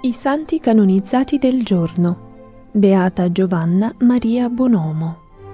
I santi canonizzati del giorno. Beata Giovanna Maria Bonomo.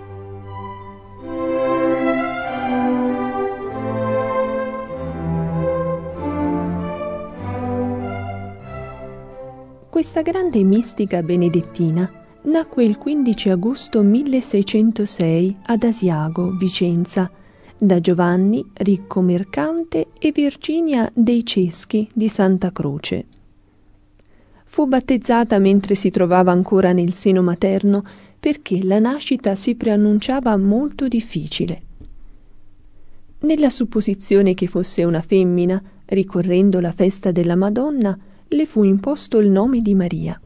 Questa grande mistica benedettina nacque il 15 agosto 1606 ad Asiago, Vicenza, da Giovanni, ricco mercante, e Virginia dei Ceschi di Santa Croce. Fu battezzata mentre si trovava ancora nel seno materno perché la nascita si preannunciava molto difficile. Nella supposizione che fosse una femmina, ricorrendo la festa della Madonna, le fu imposto il nome di Maria.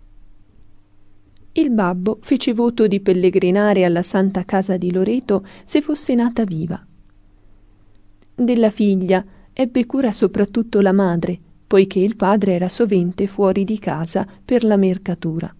Il babbo fece voto di pellegrinare alla Santa Casa di Loreto se fosse nata viva. Della figlia ebbe cura soprattutto la madre, poiché il padre era sovente fuori di casa per la mercatura.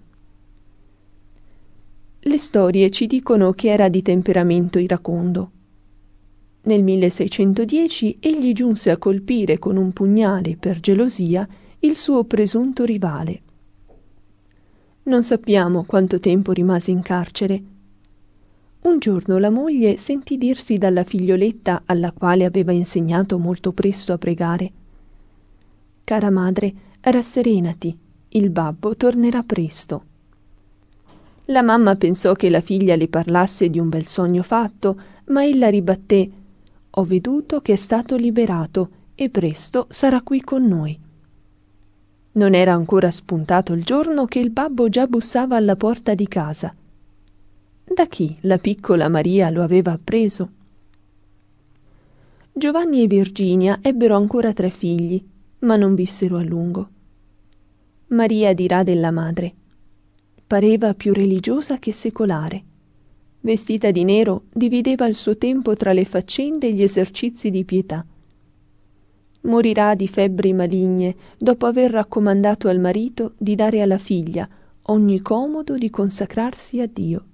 Le storie ci dicono che era di temperamento iracondo. Nel 1610 egli giunse a colpire con un pugnale, per gelosia, il suo presunto rivale. Non sappiamo quanto tempo rimase in carcere. Un giorno la moglie sentì dirsi dalla figlioletta, alla quale aveva insegnato molto presto a pregare: «Cara madre, rasserenati, il babbo tornerà presto». La mamma pensò che la figlia le parlasse di un bel sogno fatto, ma ella ribatté: «Ho veduto che è stato liberato e presto sarà qui con noi». Non era ancora spuntato il giorno che il babbo già bussava alla porta di casa. Da chi la piccola Maria lo aveva appreso? Giovanni e Virginia ebbero ancora 3 figli, ma non vissero a lungo. Maria dirà della madre: pareva più religiosa che secolare. Vestita di nero, divideva il suo tempo tra le faccende e gli esercizi di pietà. Morirà di febbri maligne dopo aver raccomandato al marito di dare alla figlia ogni comodo di consacrarsi a Dio.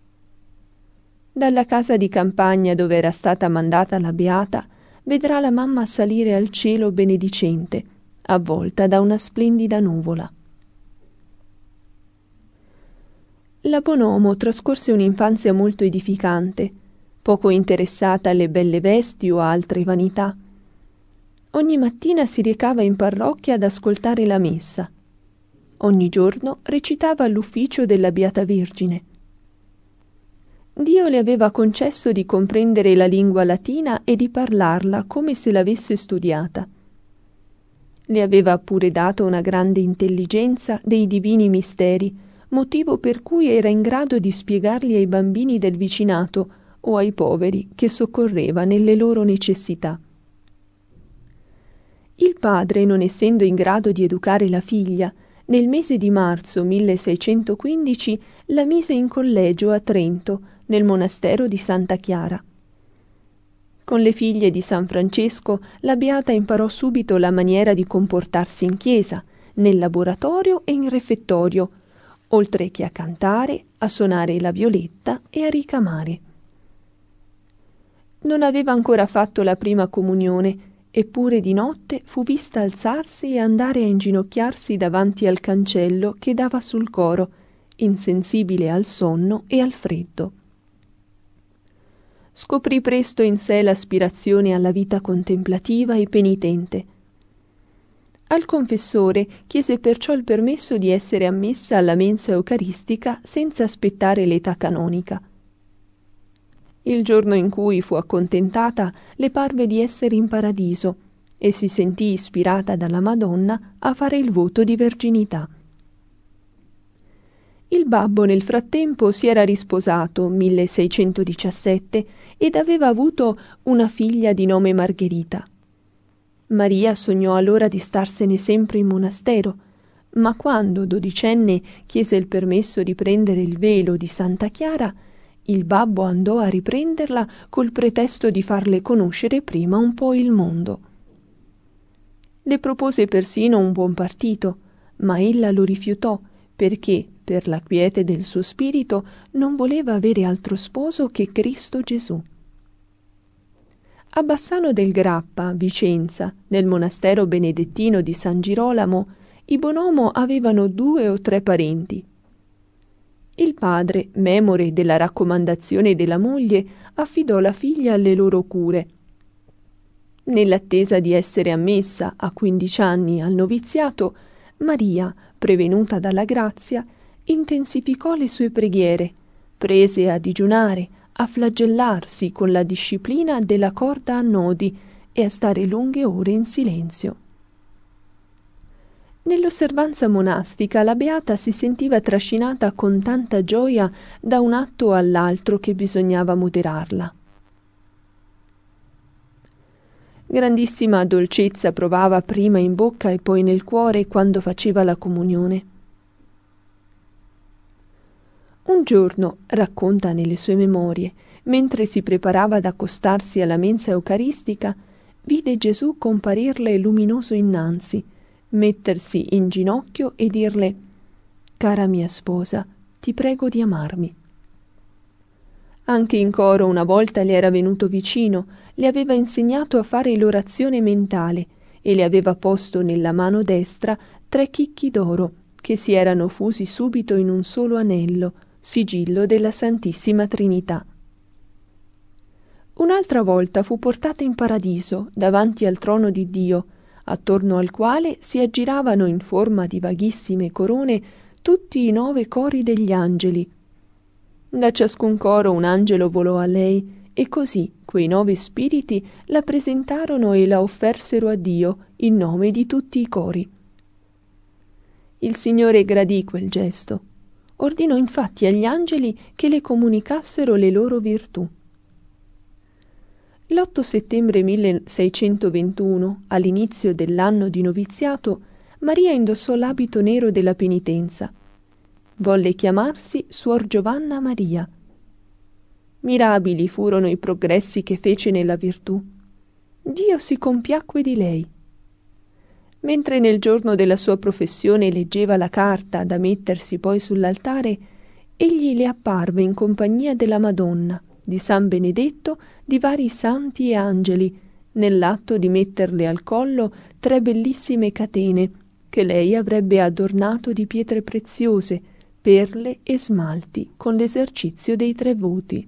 Dalla casa di campagna dove era stata mandata la beata vedrà la mamma salire al cielo benedicente, avvolta da una splendida nuvola. La Bonomo trascorse un'infanzia molto edificante, poco interessata alle belle vesti o a altre vanità. Ogni mattina si recava in parrocchia ad ascoltare la messa. Ogni giorno recitava all'ufficio della Beata Vergine. Dio le aveva concesso di comprendere la lingua latina e di parlarla come se l'avesse studiata. Le aveva pure dato una grande intelligenza dei divini misteri, motivo per cui era in grado di spiegarli ai bambini del vicinato o ai poveri che soccorreva nelle loro necessità. Il padre, non essendo in grado di educare la figlia, nel mese di marzo 1615 la mise in collegio a Trento, nel monastero di Santa Chiara. Con le figlie di San Francesco la beata imparò subito la maniera di comportarsi in chiesa, nel laboratorio e in refettorio, oltre che a cantare, a suonare la violetta e a ricamare. Non aveva ancora fatto la prima comunione, eppure di notte fu vista alzarsi e andare a inginocchiarsi davanti al cancello che dava sul coro, insensibile al sonno e al freddo. Scoprì presto in sé l'aspirazione alla vita contemplativa e penitente. Al confessore chiese perciò il permesso di essere ammessa alla mensa eucaristica senza aspettare l'età canonica. Il giorno in cui fu accontentata le parve di essere in paradiso e si sentì ispirata dalla Madonna a fare il voto di verginità. Il babbo nel frattempo si era risposato, 1617, ed aveva avuto una figlia di nome Margherita. Maria sognò allora di starsene sempre in monastero, ma quando, 12enne, chiese il permesso di prendere il velo di Santa Chiara, il babbo andò a riprenderla col pretesto di farle conoscere prima un po' il mondo. Le propose persino un buon partito, ma ella lo rifiutò perché, per la quiete del suo spirito, non voleva avere altro sposo che Cristo Gesù. A Bassano del Grappa, Vicenza, nel monastero benedettino di San Girolamo, i Bonomo avevano 2 o 3 parenti. Il padre, memore della raccomandazione della moglie, affidò la figlia alle loro cure. Nell'attesa di essere ammessa a 15 anni al noviziato, Maria, prevenuta dalla grazia, intensificò le sue preghiere, prese a digiunare, a flagellarsi con la disciplina della corda a nodi e a stare lunghe ore in silenzio. Nell'osservanza monastica la beata si sentiva trascinata con tanta gioia da un atto all'altro che bisognava moderarla. Grandissima dolcezza provava prima in bocca e poi nel cuore quando faceva la comunione. Un giorno, racconta nelle sue memorie, mentre si preparava ad accostarsi alla mensa eucaristica, vide Gesù comparirle luminoso innanzi, mettersi in ginocchio e dirle: «Cara mia sposa, ti prego di amarmi». Anche in coro una volta le era venuto vicino, le aveva insegnato a fare l'orazione mentale e le aveva posto nella mano destra 3 chicchi d'oro, che si erano fusi subito in un solo anello, sigillo della Santissima Trinità. Un'altra volta fu portata in paradiso, davanti al trono di Dio, attorno al quale si aggiravano in forma di vaghissime corone tutti i 9 cori degli angeli. Da ciascun coro un angelo volò a lei, e così quei 9 spiriti la presentarono e la offersero a Dio in nome di tutti i cori. Il Signore gradì quel gesto. Ordinò infatti agli angeli che le comunicassero le loro virtù. L'8 settembre 1621, all'inizio dell'anno di noviziato, Maria indossò l'abito nero della penitenza. Volle chiamarsi Suor Giovanna Maria. Mirabili furono i progressi che fece nella virtù. Dio si compiacque di lei. Mentre nel giorno della sua professione leggeva la carta da mettersi poi sull'altare, egli le apparve in compagnia della Madonna, di San Benedetto, di vari santi e angeli, nell'atto di metterle al collo 3 bellissime catene che lei avrebbe adornato di pietre preziose, perle e smalti con l'esercizio dei 3 voti.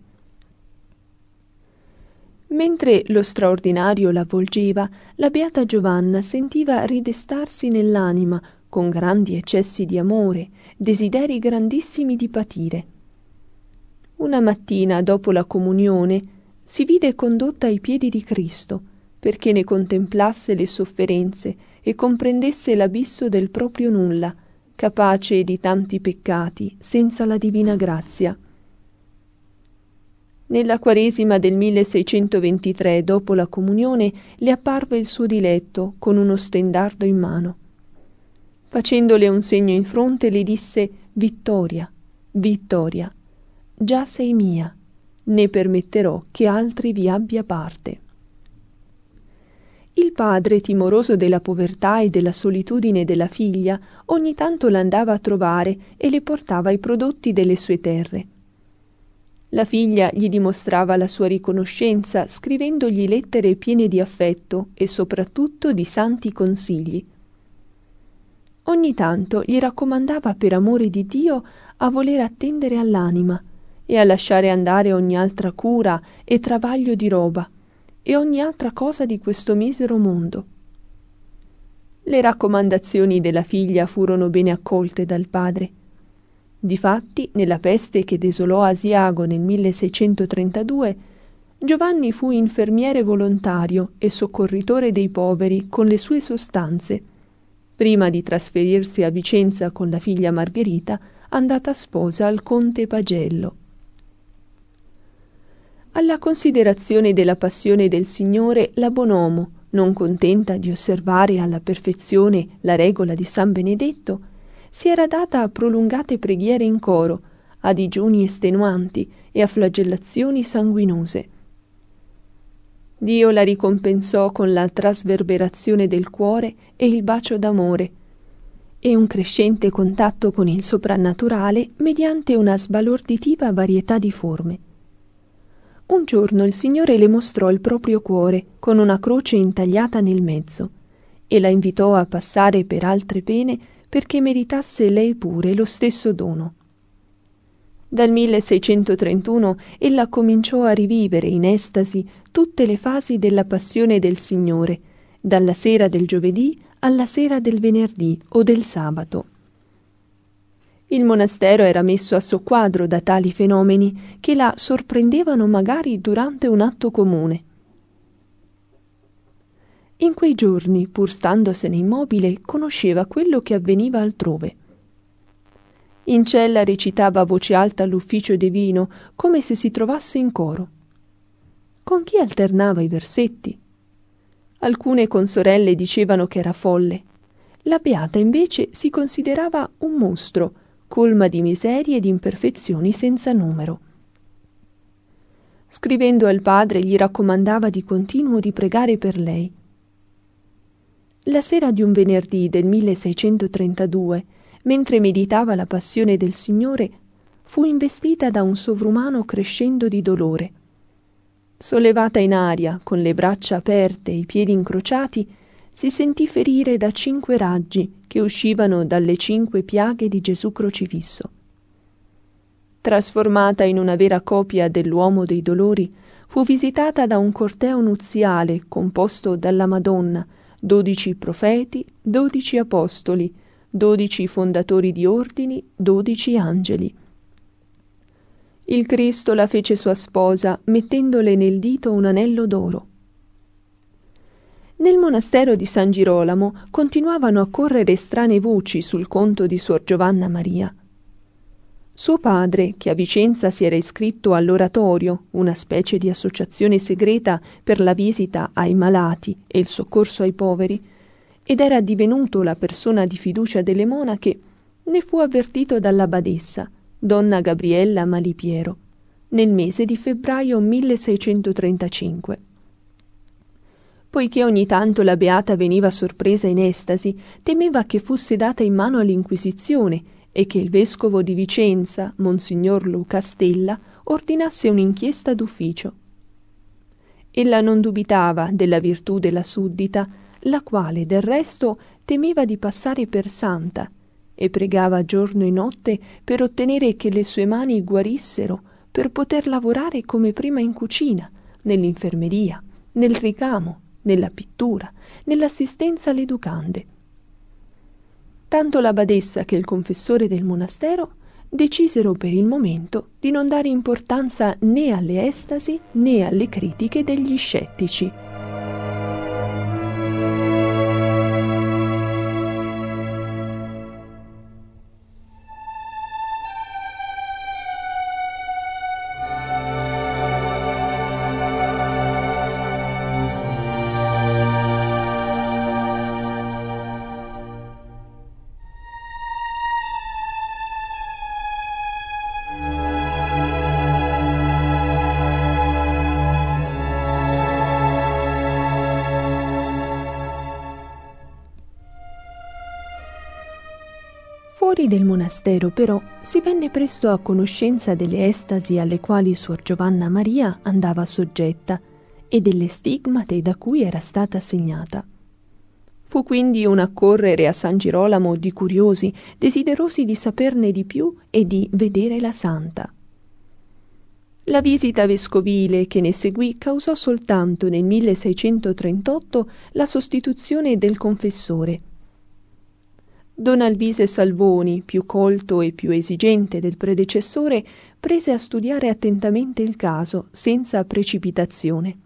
Mentre lo straordinario la avvolgeva, la beata Giovanna sentiva ridestarsi nell'anima, con grandi eccessi di amore, desideri grandissimi di patire. Una mattina, dopo la comunione, si vide condotta ai piedi di Cristo, perché ne contemplasse le sofferenze e comprendesse l'abisso del proprio nulla, capace di tanti peccati, senza la divina grazia. Nella Quaresima del 1623, dopo la comunione, le apparve il suo diletto con uno stendardo in mano. Facendole un segno in fronte, le disse: «Vittoria, Vittoria, già sei mia, né permetterò che altri vi abbia parte». Il padre, timoroso della povertà e della solitudine della figlia, ogni tanto l'andava a trovare e le portava i prodotti delle sue terre. La figlia gli dimostrava la sua riconoscenza scrivendogli lettere piene di affetto e soprattutto di santi consigli. Ogni tanto gli raccomandava per amore di Dio a voler attendere all'anima e a lasciare andare ogni altra cura e travaglio di roba e ogni altra cosa di questo misero mondo. Le raccomandazioni della figlia furono bene accolte dal padre. Difatti, nella peste che desolò Asiago nel 1632, Giovanni fu infermiere volontario e soccorritore dei poveri con le sue sostanze, prima di trasferirsi a Vicenza con la figlia Margherita, andata sposa al conte Pagello. Alla considerazione della passione del Signore, la Bonomo, non contenta di osservare alla perfezione la regola di San Benedetto, si era data a prolungate preghiere in coro, a digiuni estenuanti e a flagellazioni sanguinose. Dio la ricompensò con la trasverberazione del cuore e il bacio d'amore e un crescente contatto con il soprannaturale mediante una sbalorditiva varietà di forme. Un giorno il Signore le mostrò il proprio cuore con una croce intagliata nel mezzo e la invitò a passare per altre pene perché meritasse lei pure lo stesso dono. Dal 1631 ella cominciò a rivivere in estasi tutte le fasi della passione del Signore, dalla sera del giovedì alla sera del venerdì o del sabato. Il monastero era messo a soqquadro da tali fenomeni che la sorprendevano magari durante un atto comune. In quei giorni, pur standosene immobile, conosceva quello che avveniva altrove. In cella recitava a voce alta l'ufficio divino, come se si trovasse in coro. Con chi alternava i versetti? Alcune consorelle dicevano che era folle. La beata invece si considerava un mostro, colma di miserie e di imperfezioni senza numero. Scrivendo al padre gli raccomandava di continuo di pregare per lei. La sera di un venerdì del 1632, mentre meditava la passione del Signore, fu investita da un sovrumano crescendo di dolore. Sollevata in aria, con le braccia aperte e i piedi incrociati, si sentì ferire da 5 raggi che uscivano dalle 5 piaghe di Gesù crocifisso. Trasformata in una vera copia dell'uomo dei dolori, fu visitata da un corteo nuziale composto dalla Madonna, 12 profeti, 12 apostoli, 12 fondatori di ordini, 12 angeli. Il Cristo la fece sua sposa, mettendole nel dito un anello d'oro. Nel monastero di San Girolamo continuavano a correre strane voci sul conto di Suor Giovanna Maria. Suo padre, che a Vicenza si era iscritto all'Oratorio, una specie di associazione segreta per la visita ai malati e il soccorso ai poveri, ed era divenuto la persona di fiducia delle monache, ne fu avvertito dalla badessa, donna Gabriella Malipiero, nel mese di febbraio 1635. Poiché ogni tanto la beata veniva sorpresa in estasi, temeva che fosse data in mano all'Inquisizione e che il vescovo di Vicenza, Monsignor Luca Stella, ordinasse un'inchiesta d'ufficio. Ella non dubitava della virtù della suddita, la quale del resto temeva di passare per santa, e pregava giorno e notte per ottenere che le sue mani guarissero per poter lavorare come prima in cucina, nell'infermeria, nel ricamo, nella pittura, nell'assistenza alle educande. Tanto la badessa che il confessore del monastero decisero per il momento di non dare importanza né alle estasi né alle critiche degli scettici. Fuori del monastero, però, si venne presto a conoscenza delle estasi alle quali Suor Giovanna Maria andava soggetta e delle stigmate da cui era stata segnata. Fu quindi un accorrere a San Girolamo di curiosi, desiderosi di saperne di più e di vedere la santa. La visita vescovile che ne seguì causò soltanto nel 1638 la sostituzione del confessore. Don Alvise Salvoni, più colto e più esigente del predecessore, prese a studiare attentamente il caso, senza precipitazione.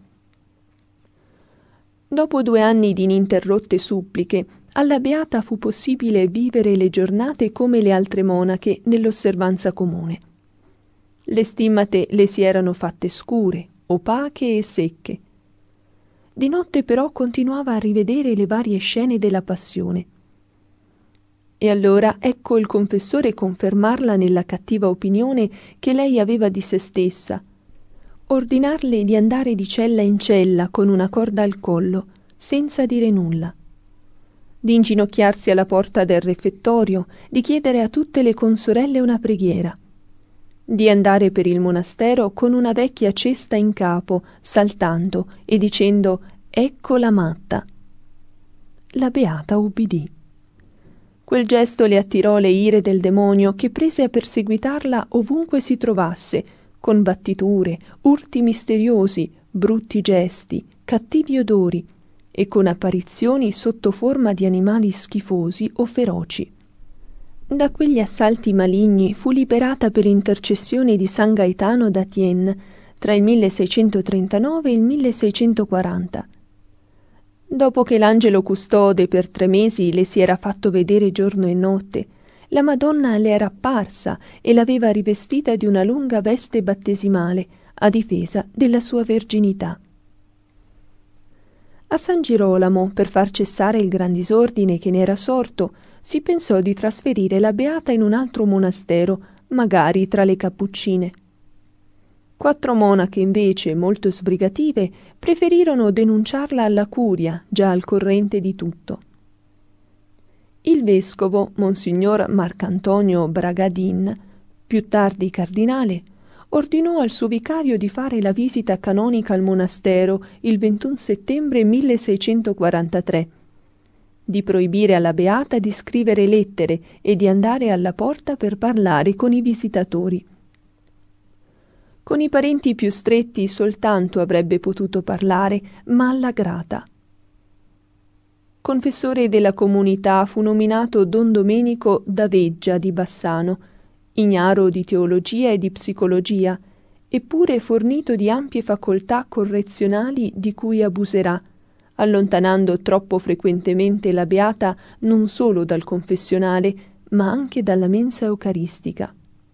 Dopo 2 anni di ininterrotte suppliche, alla beata fu possibile vivere le giornate come le altre monache nell'osservanza comune. Le stimmate le si erano fatte scure, opache e secche. Di notte però continuava a rivedere le varie scene della passione. E allora ecco il confessore confermarla nella cattiva opinione che lei aveva di se stessa, ordinarle di andare di cella in cella con una corda al collo, senza dire nulla, di inginocchiarsi alla porta del refettorio, di chiedere a tutte le consorelle una preghiera, di andare per il monastero con una vecchia cesta in capo, saltando e dicendo «Ecco la matta». la beata ubbidì. Quel gesto le attirò le ire del demonio, che prese a perseguitarla ovunque si trovasse, con battiture, urti misteriosi, brutti gesti, cattivi odori e con apparizioni sotto forma di animali schifosi o feroci. Da quegli assalti maligni fu liberata per intercessione di San Gaetano da Thiene tra il 1639 e il 1640. Dopo che l'angelo custode per 3 mesi le si era fatto vedere giorno e notte, la Madonna le era apparsa e l'aveva rivestita di una lunga veste battesimale a difesa della sua verginità. A San Girolamo, per far cessare il gran disordine che ne era sorto, si pensò di trasferire la beata in un altro monastero, magari tra le Cappuccine. 4 monache invece, molto sbrigative, preferirono denunciarla alla curia, già al corrente di tutto. Il vescovo, Monsignor Marcantonio Bragadin, più tardi cardinale, ordinò al suo vicario di fare la visita canonica al monastero il 21 settembre 1643, di proibire alla beata di scrivere lettere e di andare alla porta per parlare con i visitatori. Con i parenti più stretti soltanto avrebbe potuto parlare, ma alla grata. Confessore della comunità fu nominato Don Domenico da Veggia di Bassano, ignaro di teologia e di psicologia, eppure fornito di ampie facoltà correzionali di cui abuserà, allontanando troppo frequentemente la beata non solo dal confessionale, ma anche dalla mensa eucaristica.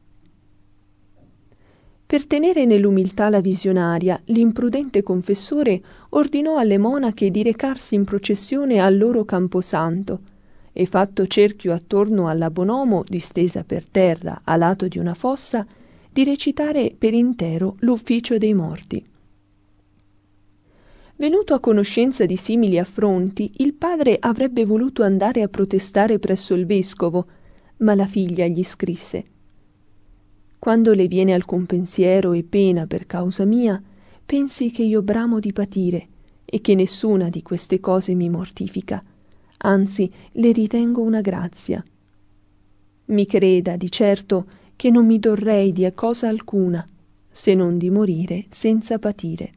Per tenere nell'umiltà la visionaria, l'imprudente confessore ordinò alle monache di recarsi in processione al loro camposanto e, fatto cerchio attorno alla bonomo distesa per terra a lato di una fossa, di recitare per intero l'ufficio dei morti. Venuto a conoscenza di simili affronti, il padre avrebbe voluto andare a protestare presso il vescovo, ma la figlia gli scrisse: «Quando le viene alcun pensiero e pena per causa mia, pensi che io bramo di patire e che nessuna di queste cose mi mortifica, anzi le ritengo una grazia. Mi creda di certo che non mi dorrei di cosa alcuna, se non di morire senza patire».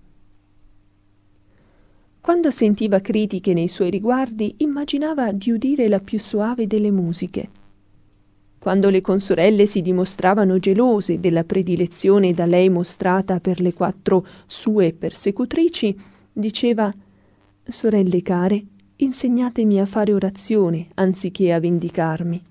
Quando sentiva critiche nei suoi riguardi, immaginava di udire la più soave delle musiche. Quando le consorelle si dimostravano gelose della predilezione da lei mostrata per le 4 sue persecutrici, diceva: «Sorelle care, insegnatemi a fare orazione anziché a vendicarmi».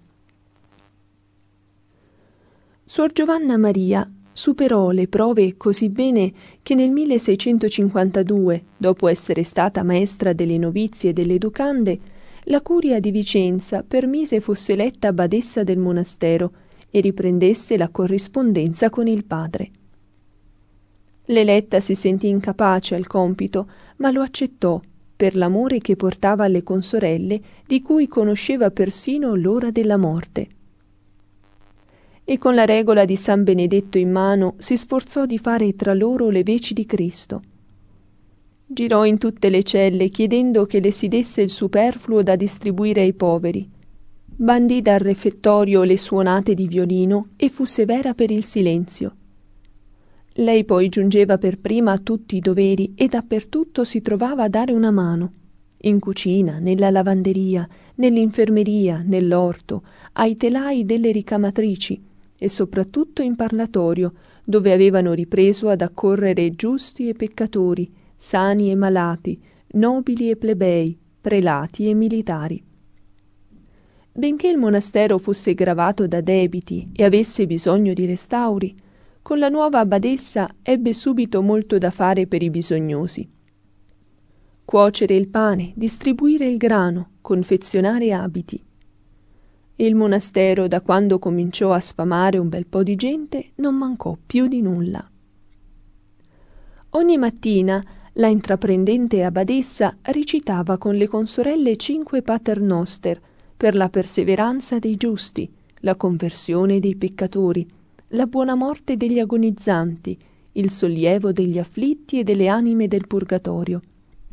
Suor Giovanna Maria superò le prove così bene che nel 1652, dopo essere stata maestra delle novizie e delle educande, la curia di Vicenza permise fosse eletta badessa del monastero e riprendesse la corrispondenza con il padre. L'eletta si sentì incapace al compito, ma lo accettò per l'amore che portava alle consorelle, di cui conosceva persino l'ora della morte. E con la regola di San Benedetto in mano si sforzò di fare tra loro le veci di Cristo. Girò in tutte le celle chiedendo che le si desse il superfluo da distribuire ai poveri. Bandì dal refettorio le suonate di violino e fu severa per il silenzio. Lei poi giungeva per prima a tutti i doveri e dappertutto si trovava a dare una mano. In cucina, nella lavanderia, nell'infermeria, nell'orto, ai telai delle ricamatrici e soprattutto in parlatorio, dove avevano ripreso ad accorrere giusti e peccatori, sani e malati, nobili e plebei, prelati e militari. Benché il monastero fosse gravato da debiti e avesse bisogno di restauri, con la nuova abbadessa ebbe subito molto da fare per i bisognosi. Cuocere il pane, distribuire il grano, confezionare abiti. E il monastero, da quando cominciò a sfamare un bel po' di gente, non mancò più di nulla. Ogni mattina la intraprendente abbadessa recitava con le consorelle 5 paternoster per la perseveranza dei giusti, la conversione dei peccatori, la buona morte degli agonizzanti, il sollievo degli afflitti e delle anime del purgatorio.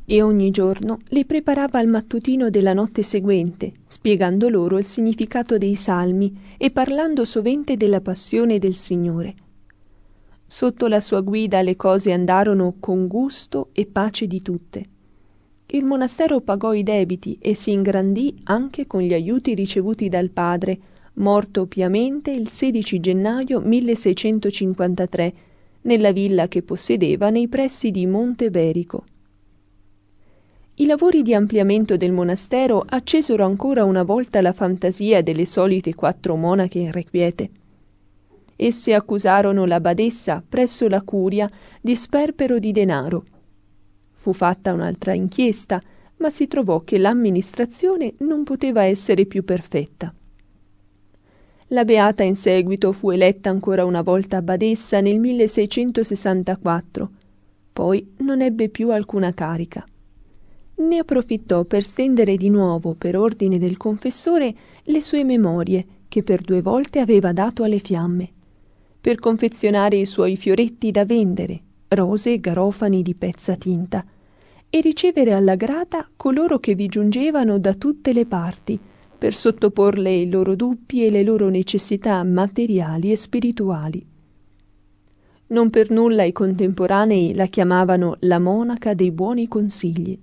e ogni giorno le preparava al mattutino della notte seguente, spiegando loro il significato dei salmi e parlando sovente della passione del Signore. Sotto la sua guida le cose andarono con gusto e pace di tutte. Il monastero pagò i debiti e si ingrandì anche con gli aiuti ricevuti dal padre, morto piamente il 16 gennaio 1653, nella villa che possedeva nei pressi di Monte Berico. I lavori di ampliamento del monastero accesero ancora una volta la fantasia delle solite 4 monache irrequiete. Esse accusarono la badessa presso la curia di sperpero di denaro. Fu fatta un'altra inchiesta, ma si trovò che l'amministrazione non poteva essere più perfetta. La beata in seguito fu eletta ancora una volta badessa nel 1664, poi non ebbe più alcuna carica. Ne approfittò per stendere di nuovo, per ordine del confessore, le sue memorie, che per 2 volte aveva dato alle fiamme, per confezionare i suoi fioretti da vendere, rose e garofani di pezza tinta, e ricevere alla grata coloro che vi giungevano da tutte le parti, per sottoporle i loro dubbi e le loro necessità materiali e spirituali. Non per nulla i contemporanei la chiamavano la monaca dei buoni consigli.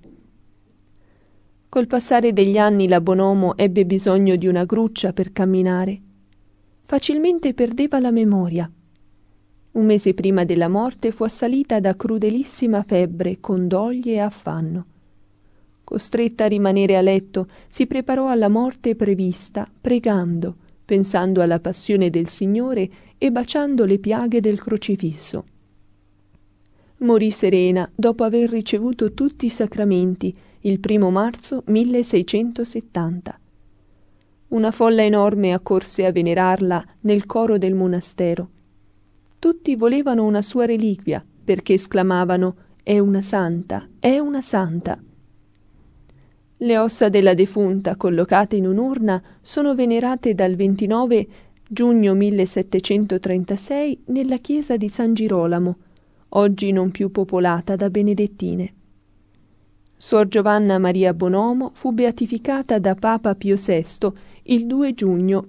Col passare degli anni la Bonomo ebbe bisogno di una gruccia per camminare. Facilmente perdeva la memoria. Un mese prima della morte fu assalita da crudelissima febbre, con doglie e affanno. Costretta a rimanere a letto, si preparò alla morte prevista, pregando, pensando alla passione del Signore e baciando le piaghe del crocifisso. Morì serena dopo aver ricevuto tutti i sacramenti il 1 marzo 1670. Una folla enorme accorse a venerarla nel coro del monastero. Tutti volevano una sua reliquia, perché esclamavano «È una santa, è una santa». Le ossa della defunta, collocate in un'urna, sono venerate dal 29 giugno 1736 nella chiesa di San Girolamo, oggi non più popolata da benedettine. Suor Giovanna Maria Bonomo fu beatificata da Papa Pio VI il 2 giugno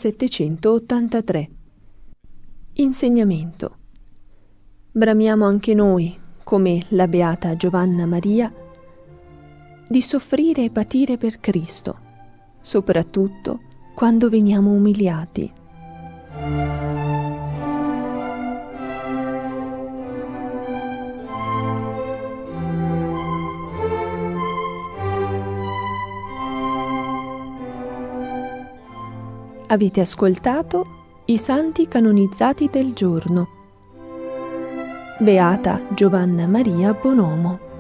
1783. Insegnamento. Bramiamo anche noi, come la beata Giovanna Maria, di soffrire e patire per Cristo, soprattutto quando veniamo umiliati. Avete ascoltato i santi canonizzati del giorno. Beata Giovanna Maria Bonomo.